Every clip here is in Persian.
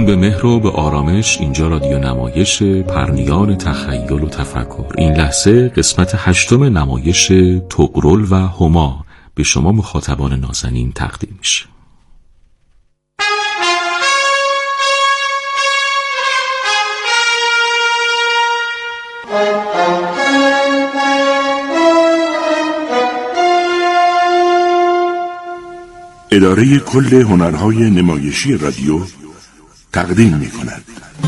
به مهر و به آرامش. اینجا رادیو نمایش پرنیان تخیل و تفکر. این لحظه قسمت 8 نمایش طغرل و هما به شما مخاطبان نازنین تقدیم میشه. اداره کل هنرهای نمایشی رادیو تقدیم می کند.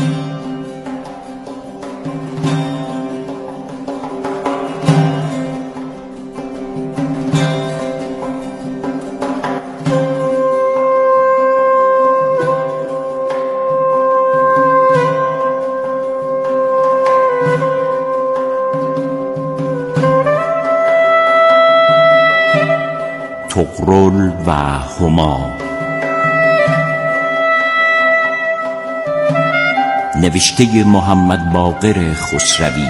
طغرل و هما، نوشته محمد باقر خسروی،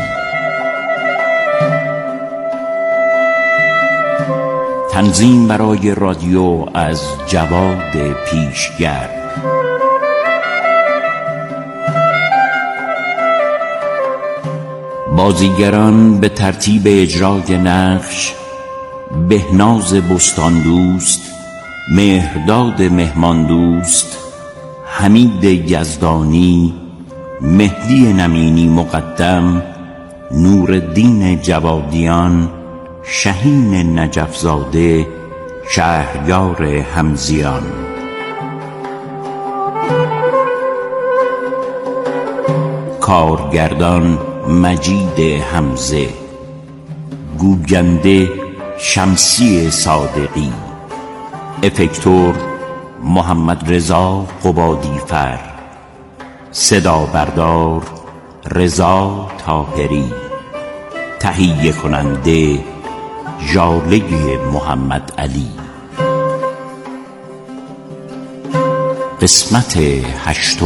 تنظیم برای رادیو از جواد پیشگر. بازیگران به ترتیب اجرای نقش: بهناز بستان دوست، مهرداد مهمان دوست، حمید یزدانی، مهدی نمینی مقدم، نورالدین جوادیان، شهین نجفزاده، شهریار حمزیان. کارگردان مجید حمزه، گوینده شمسی صادقی، افکتور محمد رضا قبادیفر، صدا بردار رضا طاهری، تهیه کننده ژاله محمد علی. قسمت 8.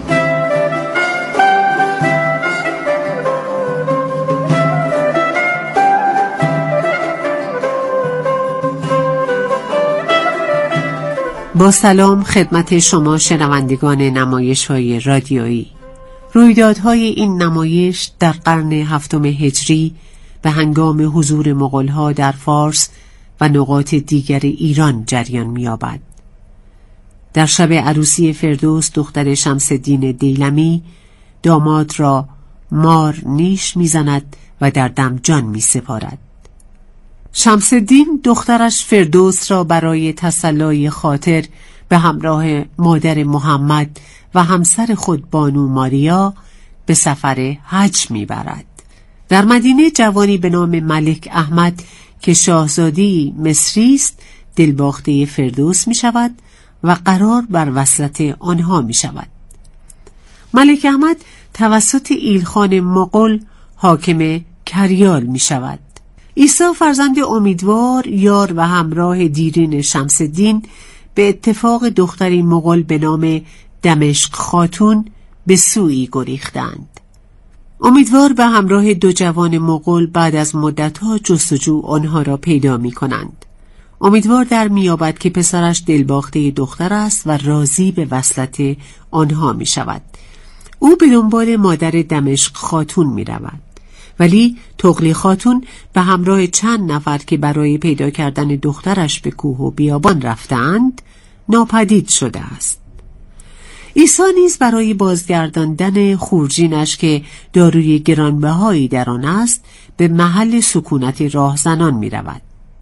با سلام خدمت شما شنوندگان نمایش‌های رادیویی. رویدادهای این نمایش در قرن 7 هجری به هنگام حضور مغول‌ها در فارس و نقاط دیگر ایران جریان می‌یابد. در شب عروسی فردوس دختر شمس الدین دیلمی، داماد را مار نیش می‌زند و در دم جان می‌سپارد. شمس الدین دخترش فردوس را برای تسلای خاطر به همراه مادر محمد و همسر خود بانو ماریا به سفر حج میبرد. در مدینه جوانی به نام ملک احمد که شاهزادی مصری است دلباخته فردوس می شود و قرار بر وصلت آنها می شود. ملک احمد توسط ایلخان مغول حاکم کریال می شود. عیسی فرزند امیدوار یار و همراه دیرین شمس الدین به اتفاق دختری مغول به نام دمشق خاتون به سویی گریختند. امیدوار به همراه 2 جوان مغول بعد از مدتها جستجو آنها را پیدا می کنند. امیدوار در میابد که پسرش دلباخته دختر است و راضی به وصلت آنها می شود. او به دنبال مادر دمشق خاتون می رود. ولی طغلی خاتون به همراه چند نفر که برای پیدا کردن دخترش به کوه و بیابان رفتند ناپدید شده است. عیسی نیز برای بازگرداندن خورجینش که داروی گرانبهایی در آن است به محل سکونت راهزنان می رود.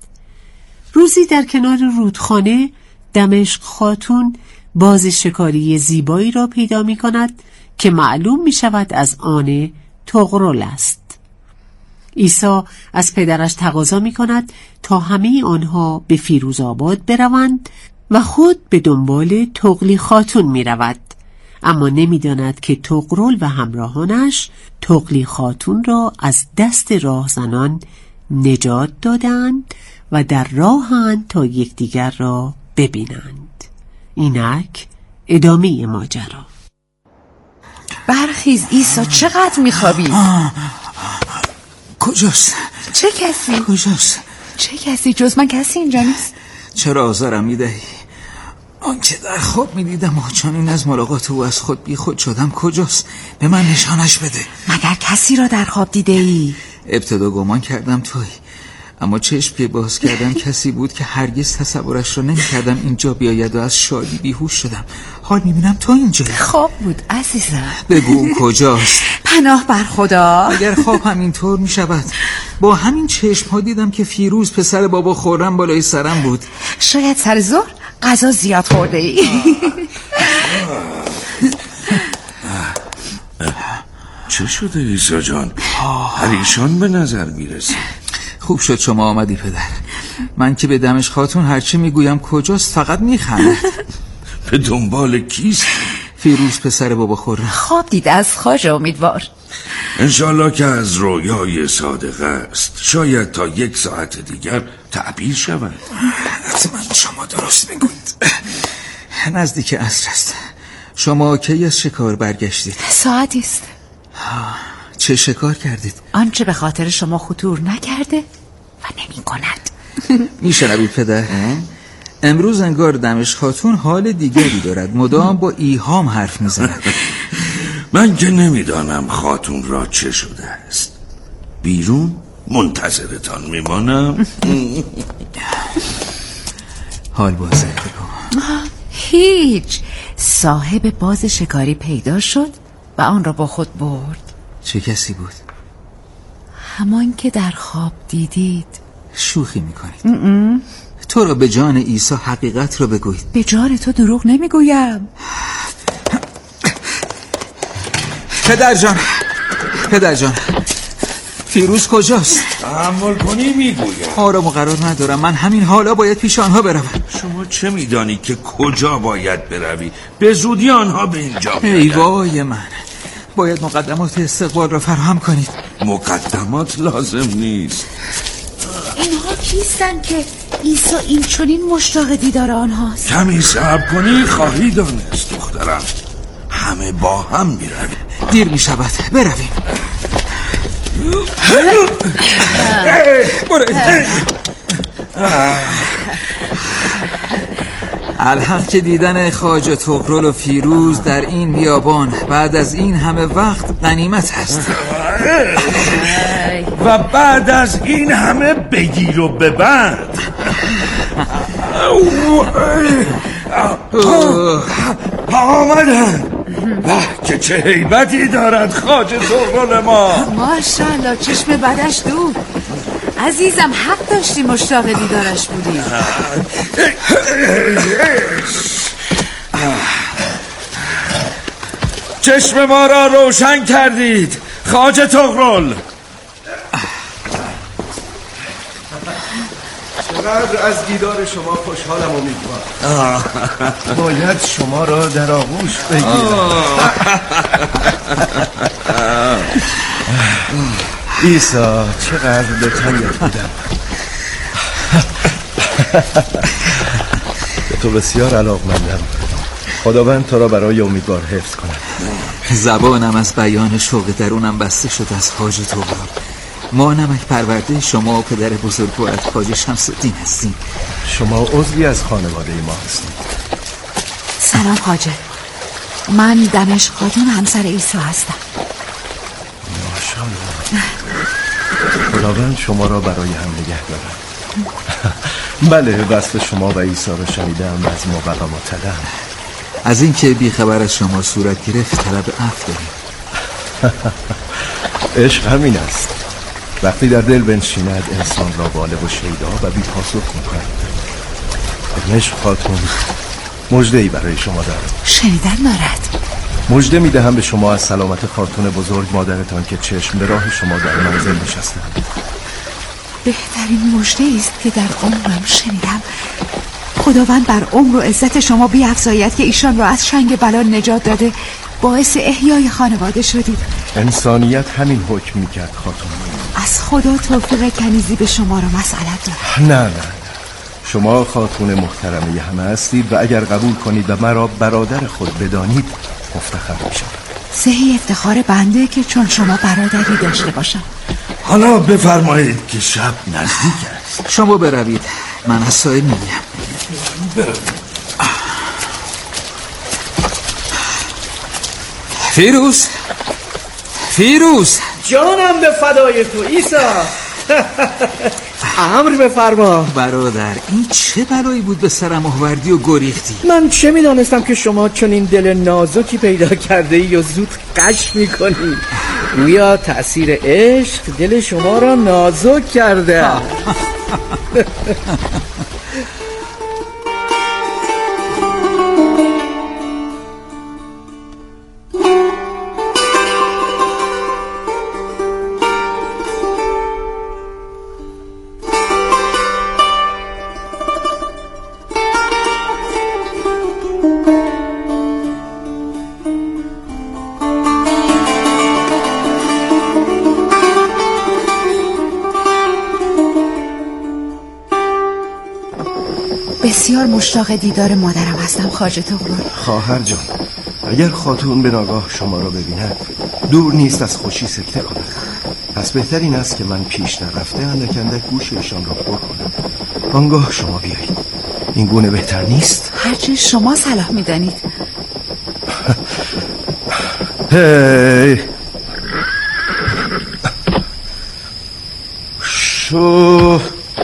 روزی در کنار رودخانه دمشق خاتون باز شکاری زیبایی را پیدا می کند که معلوم می شود از آن طغرل است. عیسی از پدرش تقاضا می کند تا همه آنها به فیروزآباد بروند و خود به دنبال طغلی خاتون می رود، اما نمی داند که طغرل و همراهانش طغلی خاتون را از دست راهزنان نجات دادند و در راهند تا یکدیگر را ببینند. اینک ادامه ماجرا. برخیز عیسی، چقدر میخوابی؟ کجاست؟ چه کسی؟ کجاست؟ چه کسی؟ جز من کسی اینجا نیست. چرا آزارم میدهی؟ آنچه در خواب می‌دیدم و چون این از ملاقات او از خود بی خود شدم کجاست؟ به من نشانش بده. مگر کسی را در خواب دیده ای؟ ابتدا گمان کردم تویی، اما چشم که باز کردم کسی بود که هرگز تصورش را نمی‌کردم اینجا بیاید و از شادی بیهوش شدم. حال می‌بینم تو اینجا. خواب بود عزیزم. بگو کجاست؟ پناه بر خدا. اگر خواب همینطور می‌شود، با همین چشم‌ها دیدم که فیروز پسر بابا خرم بالای سرم بود. شاید سر ظهر غذا زیاد خورده ای. چه شده عیسی جان؟ پریشان به نظر میرسی. خوب شد شما آمدی پدر. من که به دمشق خاتون هرچی میگویم کجاست فقط میخندد. به دنبال کیست؟ فیروز پسر بابا خرم. خواب دیده از خواجه امیدوار. انشالله که از رویای صادقه است. شاید تا 1 ساعت دیگر تعبیر شود. حتما شما درست میگویید. نزدیک عصر است. شما کی از شکار برگشتید؟ ساعتی است. چه شکار کردید؟ آنچه به خاطر شما خطور نکرده و نمی کند. میشنوید پدر؟ امروز انگار دمشق خاتون حال دیگری دارد. مدام با ایهام حرف میزند. من که نمیدانم خاتون را چه شده است. بیرون منتظرتان میمانم. حال بازه بگو. هیچ. صاحب باز شکاری پیدا شد و آن را با خود برد. چه کسی بود؟ همان که در خواب دیدید. شوخی میکنید. تو را به جان عیسی حقیقت را بگویید. به جان تو دروغ نمیگویم. پدر جان فیروز کجاست؟ تحمل کنی میگویم. آرام و قرار ندارم. من همین حالا باید پیش آنها بروم. شما چه میدانی که کجا باید بروی؟ به زودی آنها به اینجا میآیند. ای وای من، باید مقدمات استقبال را فراهم کنید. مقدمات لازم نیست. اینها کیستن که عیسی این چنین مشتاق دیدار آنهاست؟ کمی صبر کنی خواهی دانست دخترم. همه با هم میرویم. دیر می شود برویم. الحق که دیدن خواجه طغرل و فیروز در این بیابان بعد از این همه وقت غنیمت است. و بعد از این همه بگیر و ببند. آمدن. که چه هیبتی دارد خواجه طغرل ما. ماشاءالله چشم بدش دور. عزیزم حق داشتی مشتاق دیدارش بودی. چشم ما را روشن کردید خواجه طغرل. چقدر از دیدار شما خوشحالم امیدوار. باید شما را در آغوش بگیرم. عیسی چقدر به تنگت بودم. به تو بسیار علاقمندم. خداوند تو را برای امیدوار حفظ کنم. زبانم از بیان شوق درونم بسته شد از خواجه طغرل. ما نمک پرورده شما و پدر بزرگوارت خواجه شمس الدین هستیم. شما عضوی از خانواده ما هستید. سلام خواجه. من دمشق خاتون همسر عیسی هستم. ماشاءالله. خداوند شما را برای هم نگه دارد. بله وصف شما و عیسی را شنیدم از ما بقا مطلع. از این که بیخبر از شما صورت گرفت طلب عفو داریم. عشق همین است. وقتی در دل بنشیند انسان را بالغ و شیدا و بی پاسخ می‌کند. دمشق خاتون مژده‌ای برای شما دارم. شنیدن دارد. مژده می‌دهم به شما از سلامت خاتون بزرگ مادرتان که چشم به راه شما در منزل نشستند. بهترین مژده است که در عمرم شنیدم. خداوند بر عمر و عزت شما بیفزاید که ایشان را از شنگ بلا نجات داده باعث احیای خانواده شدید. انسانیت همین حکم می‌کرد خاتون. از خدا توفیق کنیزی به شما را مسئلت دارم. نه شما خاتون محترمه همه هستید و اگر قبول کنید و مرا برادر خود بدانید مفتخر میشم. زهی افتخار بنده که چون شما برادری داشته باشم. حالا بفرمایید که شب نزدیک است. شما بروید من از سایه میگم. فیروز جانم به فدای تو عیسی. امر بفرما. برادر این چه بلایی بود به سرم آوردی و گریختی؟ من چه میدانستم که شما چون این دل نازکی پیدا کرده ای و زود قش میکنی. گویا تأثیر عشق دل شما را نازک کرده. بسیار مشتاق دیدار مادرم هستم خواجه طغرل. خواهر جان، اگر خاتون به ناگاه شما را ببیند دور نیست از خوشی سکته کند. پس بهتر این است که من پیش نرفته اندک اندک گوش ایشان را پر کنم، آنگاه شما بیایید. این گونه بهتر نیست؟ هرچه شما صلاح میدانید. هی شو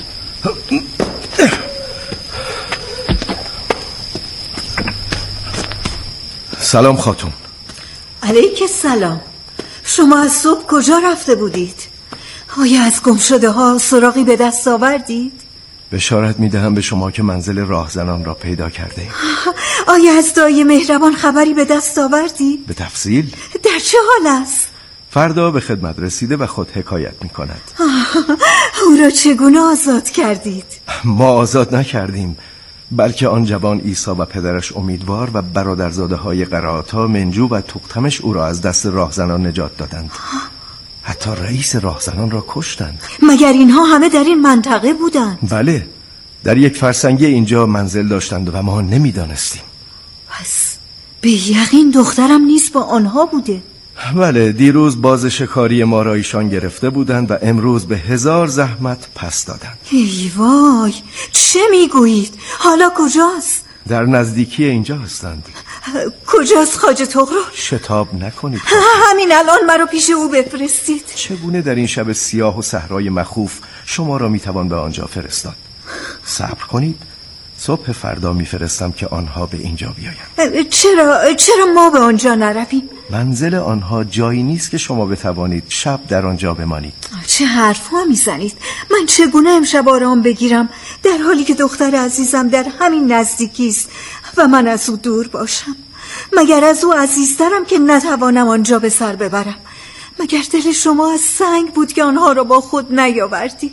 سلام خاتون. علیک السلام. شما از صبح کجا رفته بودید؟ آیا از گمشده ها سراغی به دست آوردید؟ بشارت میدهم به شما که منزل راهزنان را پیدا کرده ایم. آیا از دایی مهربان خبری به دست آوردید؟ به تفصیل؟ در چه حال است؟ فردا به خدمت رسیده و خود حکایت میکند. او را چگونه آزاد کردید؟ ما آزاد نکردیم، بلکه آن جوان عیسی و پدرش امیدوار و برادرزاده های قرائتا منجو و تقتمش او را از دست راهزنان نجات دادند. حتی رئیس راهزنان را کشتند. مگر اینها همه در این منطقه بودند؟ بله، در یک فرسنگی اینجا منزل داشتند و ما نمیدانستیم. پس به یقین دخترم نیز با آنها بوده. بله، دیروز باز شکاری ما را ایشان گرفته بودند و امروز به 1000 زحمت پس دادند. ای وای، چه میگویید؟ حالا کجاست؟ در نزدیکی اینجا هستند. کجاست خواجه طغرل؟ شتاب نکنید. همین الان مرا پیش او بفرستید. چگونه در این شب سیاه و صحرای مخوف شما را میتوان به آنجا فرستاد؟ صبر کنید، صبح فردا میفرستم که آنها به اینجا بیایند. چرا ما به آنجا نرویم؟ منزل آنها جایی نیست که شما بتوانید شب در آنجا بمانید. چه حرفا میزنید؟ من چگونه امشب آرام بگیرم در حالی که دختر عزیزم در همین نزدیکی است و من از او دور باشم؟ مگر از او عزیزترم که نتوانم آنجا به سر ببرم؟ مگر دل شما از سنگ بود که آنها را با خود نیاوردید؟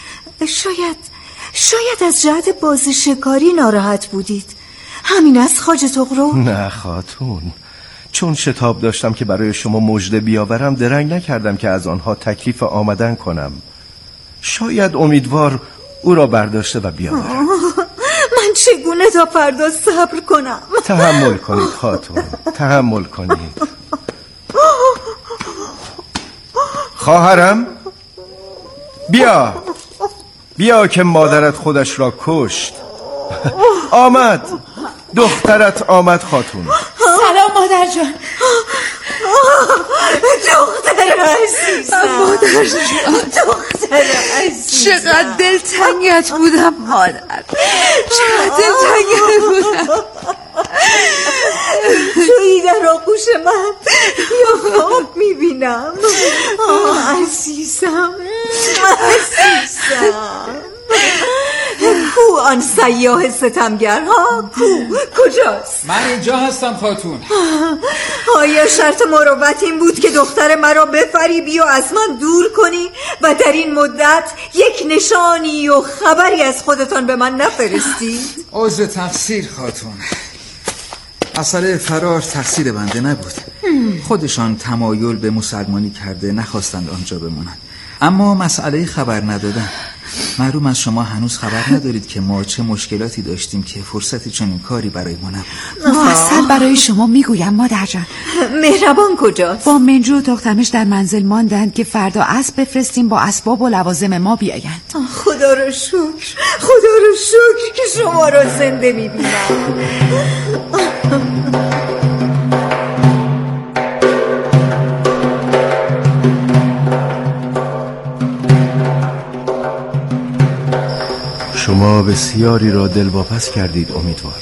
شاید از جهت بازی شکاری ناراحت بودید. همین است خواجه طغرل؟ نه خاتون، چون شتاب داشتم که برای شما مژده بیاورم درنگ نکردم که از آنها تکلیف آمدن کنم. شاید امیدوار او را برداشته و بیاورم. من چگونه تا فردا صبر کنم؟ تحمل کنید خاتون، تحمل کنید. خواهرم، بیا که مادرت خودش را کشت. آمد، دخترت آمد خاتون. سلام مادر جان. دختر عزیزم، دختر عزیزم، چقدر دلتنگت بودم مادر، چقدر دلتنگت بودم. تویی در آغوش من یا خواب میبینم؟ عزیزم، کو آن سیاه ستمگر ها؟ کجاست؟ من اینجا هستم خاتون. آیا شرط مروت این بود که دختر مرا بفریبی و از من دور کنی و در این مدت یک نشانی و خبری از خودتان به من نفرستی؟ عذر تقصیر خاتون، اصل فرار تقصیر بنده نبود. خودشان تمایل به مسلمانی کرده نخواستند آنجا بمانند، اما مسئله خبر ندادن. معلوم از شما هنوز خبر ندارید که ما چه مشکلاتی داشتیم که فرصتی چنین کاری برای ما نبود. مفصل برای شما میگویم مادر جان. مهربان کجاست؟ با منجو و دخترمش در منزل ماندند که فردا اسب بفرستیم با اسباب و لوازم ما بیایند. خدا رو شکر که شما را زنده میبینم. بسیاری را دلواپس کردید. امیدوار.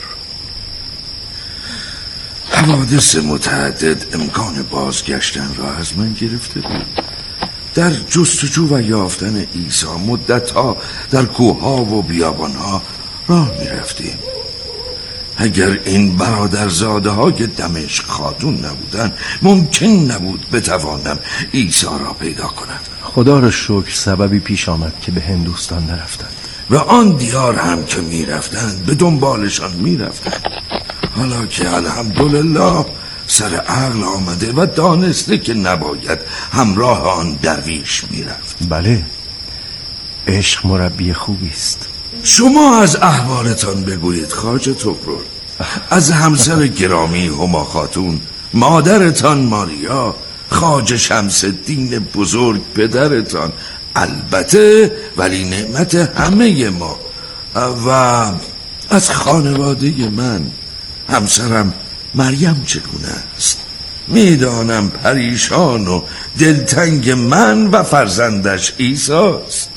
حوادث متعدد امکان بازگشتن را از من گرفته بود. در جستجو و یافتن عیسی مدتها در کوه‌ها و بیابان‌ها راه می‌رفتیم. اگر این برادرزاده های دمشق خاتون نبودن ممکن نبود بتوانم عیسی را پیدا کنم. خدا را شکر سببی پیش آمد که به هندوستان نرفتند و آن دیار هم که میرفتند به دنبالشان میرفتند. حالا که الحمدلله سر عقل آمده و دانسته که نباید همراه آن درویش میرفت. بله، عشق مربی خوبی است. شما از احوالتان بگویید خواجه طغرل. از همسر گرامی هما خاتون، مادرتان ماریا، خواجه شمس الدین بزرگ پدرتان، البته ولی نعمت همه ما، و از خانواده من. همسرم مریم چگونه است؟ میدانم پریشان و دلتنگ من و فرزندش عیسی است.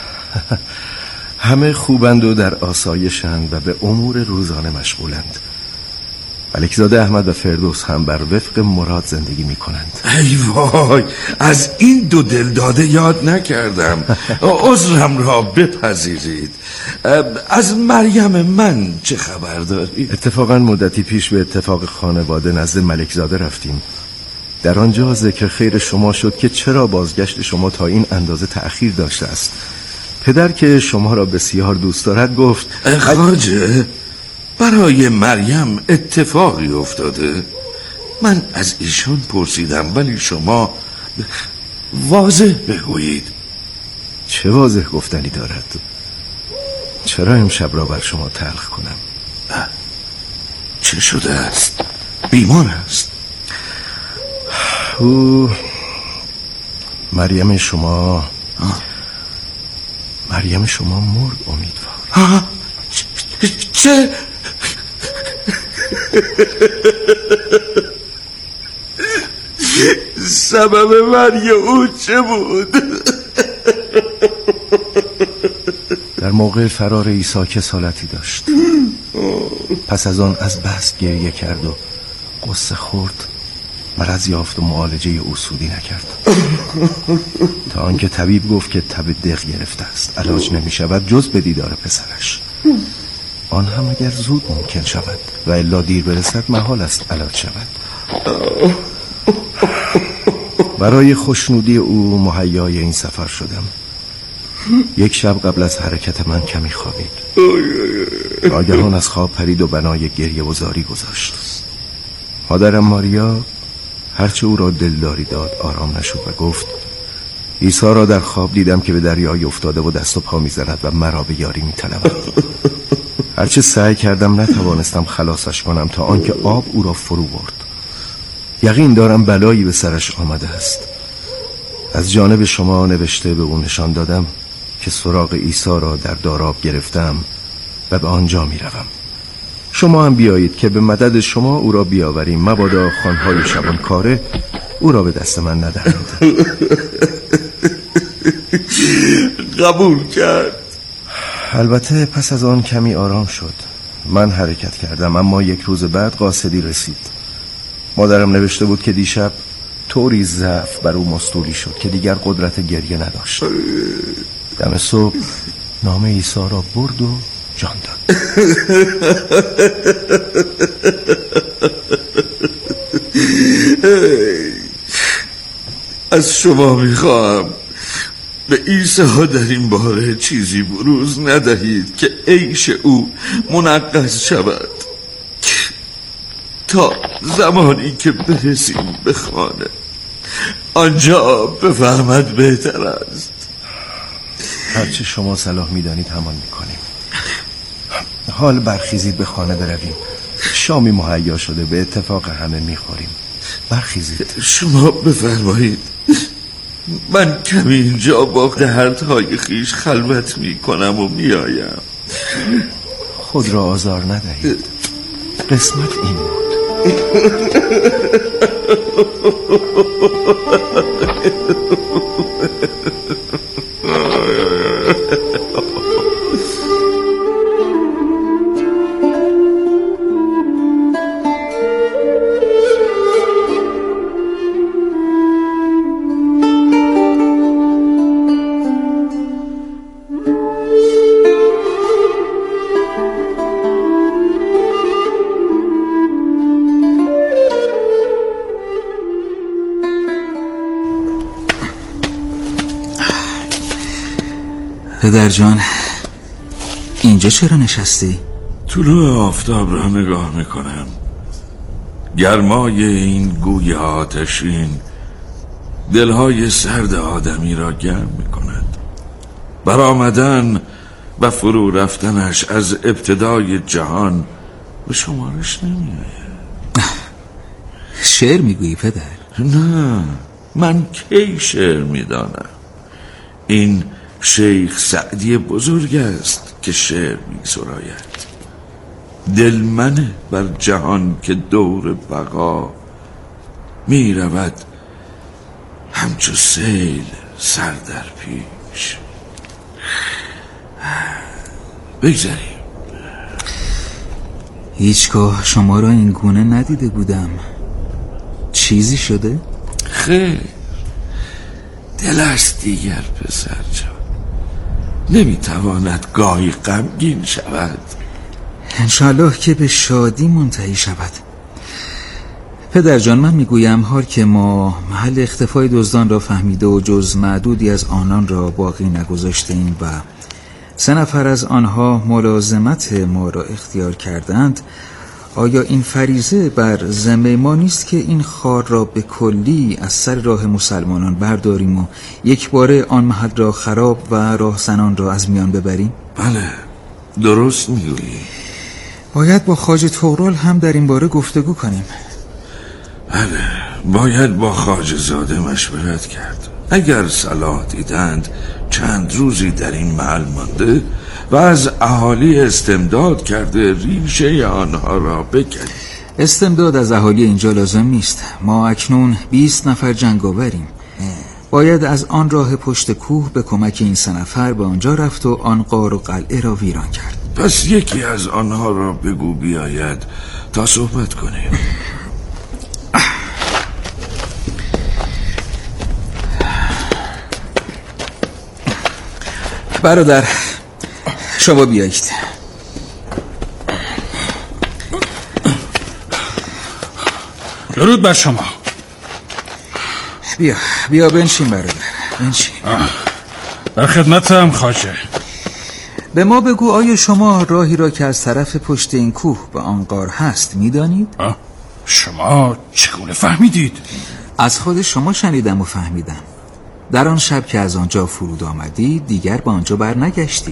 همه خوبند و در آسایشند و به امور روزانه مشغولند. ملکزاده احمد و فردوس هم بر وفق مراد زندگی می کنند. ای وای، از این دو دلداده یاد نکردم. عذرم را بپذیرید. از مریم من چه خبر دارید؟ اتفاقا مدتی پیش به اتفاق خانواده نزد ملکزاده رفتیم. در آنجا ذکر خیر شما شد که چرا بازگشت شما تا این اندازه تأخیر داشته است. پدر که شما را بسیار دوست دارد گفت خواجه، برای مریم اتفاقی افتاده. من از ایشان پرسیدم ولی شما واضح بگویید. چه واضح گفتنی دارد؟ چرا امشب را بر شما تلخ کنم؟ چه شده است؟ بیمار است؟ او مریم شما مرد. امیدوار. چه؟ سبب مرگ او چه بود؟ در موقع فرار عیسی کسالتی داشت. پس از آن از بس گریه کرد و قصه خورد. مرض یافت و معالجه او سودی نکرد، تا آنکه طبیب گفت که تب دق گرفته است، علاج نمی شود جز به دیدار پسرش. آن هم اگر زود ممکن شود و الا دیر برسد محال است علاج شود. برای خوشنودی او مهیای این سفر شدم. یک شب قبل از حرکت من کمی خوابید. ناگهان از خواب پرید و بنای گریه و زاری گذاشت. مادرم ماریا هرچه او را دلداری داد آرام نشد و گفت عیسی را در خواب دیدم که به دریای افتاده و دست و پا می‌زند و مرا به یاری می‌طلبد. هرچه سعی کردم نتوانستم خلاصش کنم تا آنکه آب او را فرو برد. یقین دارم بلایی به سرش آمده است. از جانب شما نوشته به او نشان دادم که سراغ عیسی را در داراب گرفتم و به آنجا می‌روم. شما هم بیایید که به مدد شما او را بیاوریم، مبادا خانهای شبانکاره او را به دست من ندهند. قبول کرد. البته پس از آن کمی آرام شد. من حرکت کردم، اما یک روز بعد قاصدی رسید. مادرم نوشته بود که دیشب طوری ضعف بر او مستولی شد که دیگر قدرت گریه نداشت. دم صبح نام عیسی را برد و جان داد. از شما میخواهم به عیسی در این باره چیزی بروز ندهید که عیش او منغص شود تا زمانی که برسیم به خانه. آنجا بفهمد بهتر است. هرچه شما صلاح میدانید همان میکنیم. حال برخیزید به خانه برویم. شامی مهیا شده، به اتفاق همه میخوریم. برخیزید. شما بفرمایید. من کمی اینجا با دردهای خیش خلوت میکنم و میایم. خود را آزار ندهید. قسمت این بود. پدر جان، اینجا چرا نشستی؟ طلوع آفتاب را نگاه میکنم. گرمای این گوی آتشین دلهای سرد آدمی را گرم میکند. برآمدن و فرو رفتنش از ابتدای جهان به شمارش نمیآید. شعر میگویی پدر؟ نه، من کی شعر میدانم. این شیخ سعدی بزرگ است که شعر میسراید. دل منه بر جهان که دور بقا میرود همچو سیل سر در پیش. بگذاریم. هیچگاه شما را این گونه ندیده بودم. چیزی شده؟ خیر، دل است دیگر پسر جان. نمیتواند گاهی غمگین شود. انشالله که به شادی منتهی شود. پدر جان، من میگویم حال که ما محل اختفای دزدان را فهمیده و جز معدودی از آنان را باقی نگذاشتیم و 3 نفر از آنها ملازمت ما را اختیار کردند، آیا این فریضه بر ذمه ما نیست که این خار را به کلی از سر راه مسلمانان برداریم و یک باره آن محل را خراب و راهزنان را از میان ببریم؟ بله، درست میگویی. باید با خواجه طغرل هم در این باره گفتگو کنیم. بله، باید با خواجه زاده مشورت کرد. اگر صلاح دیدند چند روزی در این محل مانده و از اهالی استمداد کرده ریشه آنها را بکنیم. استمداد از اهالی اینجا لازم نیست. ما اکنون 20 نفر جنگاوریم. باید از آن راه پشت کوه به کمک این 3 نفر به آنجا رفت و آن غار و قلعه را ویران کرد. پس یکی از آنها را بگو بیاید تا صحبت کنیم. برادر، شما بیایید. درود بر شما. بیا بنشین برادر، بنشین. در خدمتم خواجه. به ما بگو، آیا شما راهی را که از طرف پشت این کوه به آن غار هست میدانید؟ شما چگونه فهمیدید؟ از خود شما شنیدم و فهمیدم. در آن شب که از آنجا فرود آمدید دیگر به آنجا بر نگشتید.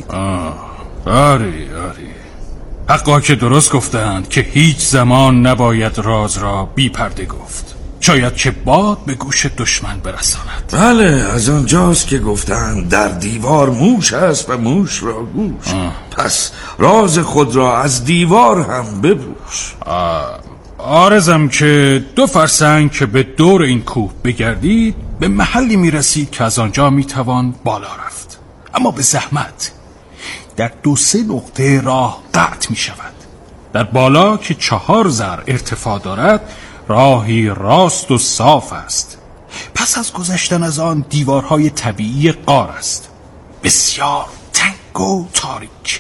آری حقا که درست گفتند که هیچ زمان نباید راز را بی پرده گفت، شاید که باد به گوش دشمن برساند. بله، از آنجاست که گفتند در دیوار موش است و موش را گوش. پس راز خود را از دیوار هم بپوش. عارضم که 2 فرسنگ که به دور این کوه بگردید به محلی میرسید که از آنجا میتوان بالا رفت، اما به زحمت. در 2-3 نقطه راه قطع می شود. در بالا که 4 ذر ارتفاع دارد راهی راست و صاف است. پس از گذشتن از آن دیوارهای طبیعی غار است، بسیار تنگ و تاریک.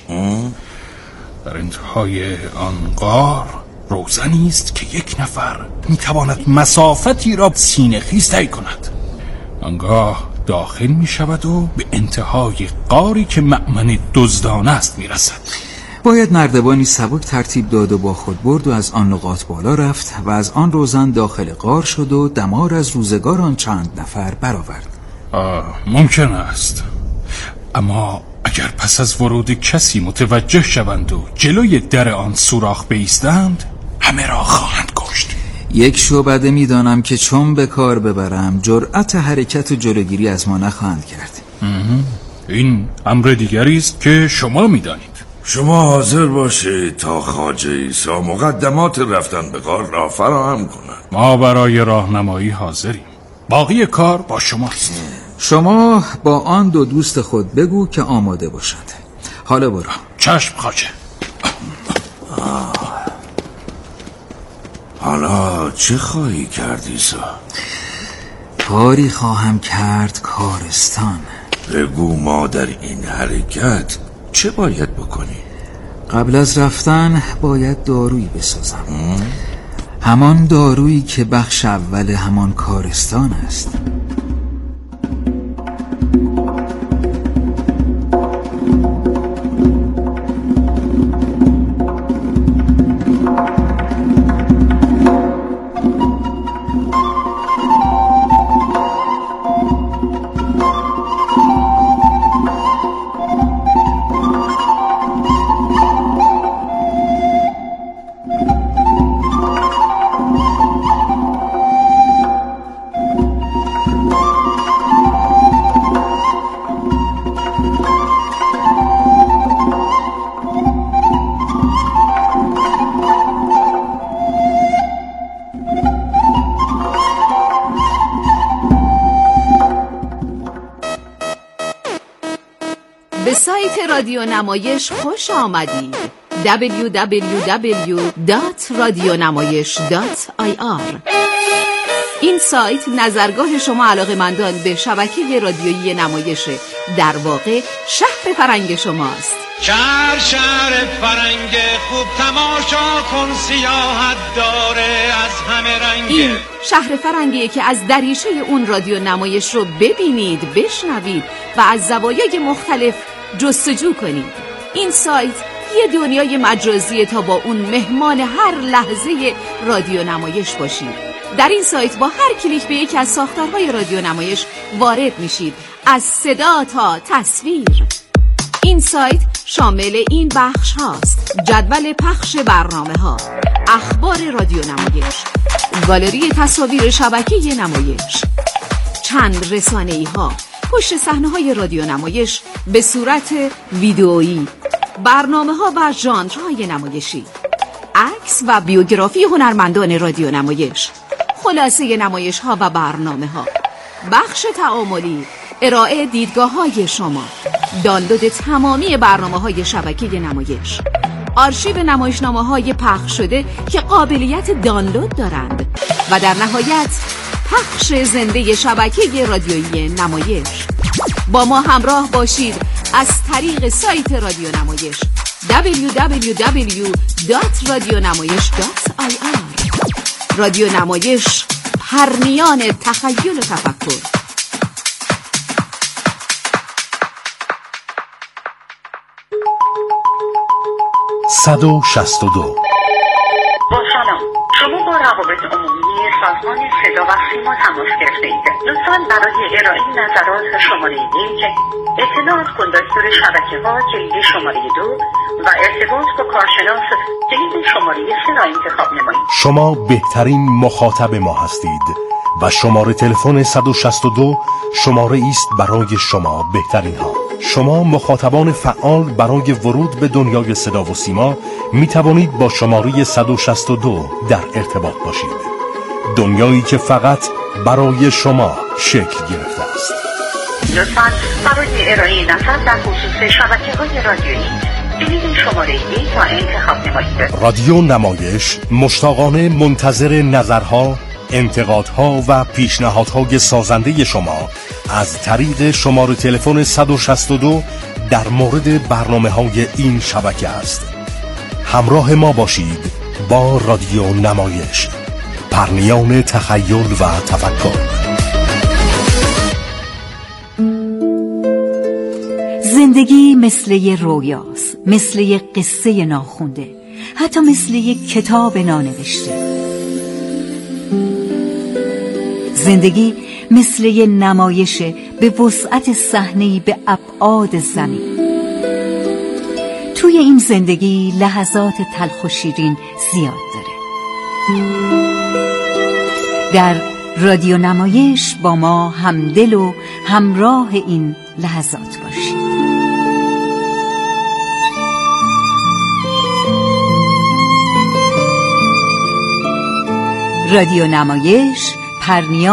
در انتهای آن غار روزنی است که 1 نفر میتواند مسافتی را سینه خیز طی کند. آنگاه داخل می شود و به انتهای غاری که مأمن دزدان است می رسد. باید نردبانی سبک ترتیب داد و با خود برد و از آن نقاط بالا رفت و از آن روزن داخل غار شد و دمار از روزگار آن چند نفر برآورد. ممکن است، اما اگر پس از ورود کسی متوجه شوند و جلوی در آن سوراخ بایستند همه را خواهند کشت. یک شعبده میدانم که چون به کار ببرم جرأت حرکت و جلوگیری از ما نخواهند کرد. این امر دیگری است که شما میدانید. شما حاضر باشید تا خواجه عیسی مقدمات رفتن به غار را فراهم کند. ما برای راهنمایی حاضریم. باقی کار با شماست. شما با آن 2 دوست خود بگو که آماده باشند. حالا برو. چشم خواجه. حالا چه خواهی کرد عیسی؟ کاری خواهم کرد کارستان. بگو ما در این حرکت چه باید بکنی؟ قبل از رفتن باید دارویی بسازم. همان دارویی که بخش اول همان کارستان است. سایت رادیو نمایش خوش آمدید. www.radionamayish.ir. این سایت نظرگاه شما علاقه‌مندان به شبکه رادیویی نمایشه، در واقع شهر فرنگ شماست. شهر فرنگ خوب تماشا کن، سیاحت داره از همه رنگ. این شهر فرنگیه که از دریچه اون رادیو نمایش رو ببینید، بشنوید و از زوایای مختلف جستجو کنید. این سایت یه دنیای مجازیه تا با اون مهمان هر لحظه رادیو نمایش باشید. در این سایت با هر کلیک به یکی از ساختارهای رادیو نمایش وارد میشید، از صدا تا تصویر. این سایت شامل این بخش هاست: جدول پخش برنامه ها، اخبار رادیو نمایش، گالری تصاویر شبکه نمایش، چند رسانه‌ای ها، پشت صحنه های رادیو نمایش به صورت ویدئویی، برنامه ها و ژانرهای نمایشی، عکس و بیوگرافی هنرمندان رادیو نمایش، خلاصه نمایش ها و برنامه ها، بخش تعاملی، ارائه دیدگاه های شما، دانلود تمامی برنامه های شبکه نمایش، آرشیو نمایشنامه های پخش شده که قابلیت دانلود دارند و در نهایت پخش زنده شبکه رادیویی نمایش. با ما همراه باشید از طریق سایت رادیو نمایش www.radionamayish.ir. رادیو نمایش، پرنیان تخیل و تفکر. با سلام، شما با روابط عمومی سازمان صدا و سیما تماس گرفته اید. لطفاً برای ارائه نظرات شماره 1، اطلاعات کندکتور شبکه ها جلد شماره 2 و ارتباط با کارشناس جلد شماره 3 را انتخاب نمایید. شما بهترین مخاطب ما هستید و شماره تلفن 162 شماره است برای شما بهترین ها. شما مخاطبان فعال برای ورود به دنیای صدا و سیما می توانید با شماره 162 در ارتباط باشید. دنیایی که فقط برای شما شکل گرفته است. لطفاً برای ارائه نظر در خصوص شبکه‌های رادیویی جلد شماره 1 را انتخاب نمایید. رادیو نمایش مشتاقانه منتظر نظرها، انتقادها و پیشنهادهای سازنده شما از طریق شماره تلفن 162 در مورد برنامه‌های این شبکه است. همراه ما باشید با رادیو نمایش، پرنیان تخیل و تفکر. زندگی مثل یه رویاست، مثل یه قصه ناخونده، حتی مثل یه کتاب نانوشته. زندگی مثل یه نمایشه به وسعت صحنه‌ای به ابعاد زمین. توی این زندگی لحظات تلخ و شیرین زیاد داره. در رادیو نمایش با ما همدل و همراه این لحظات باشید. رادیو نمایش، پرنیان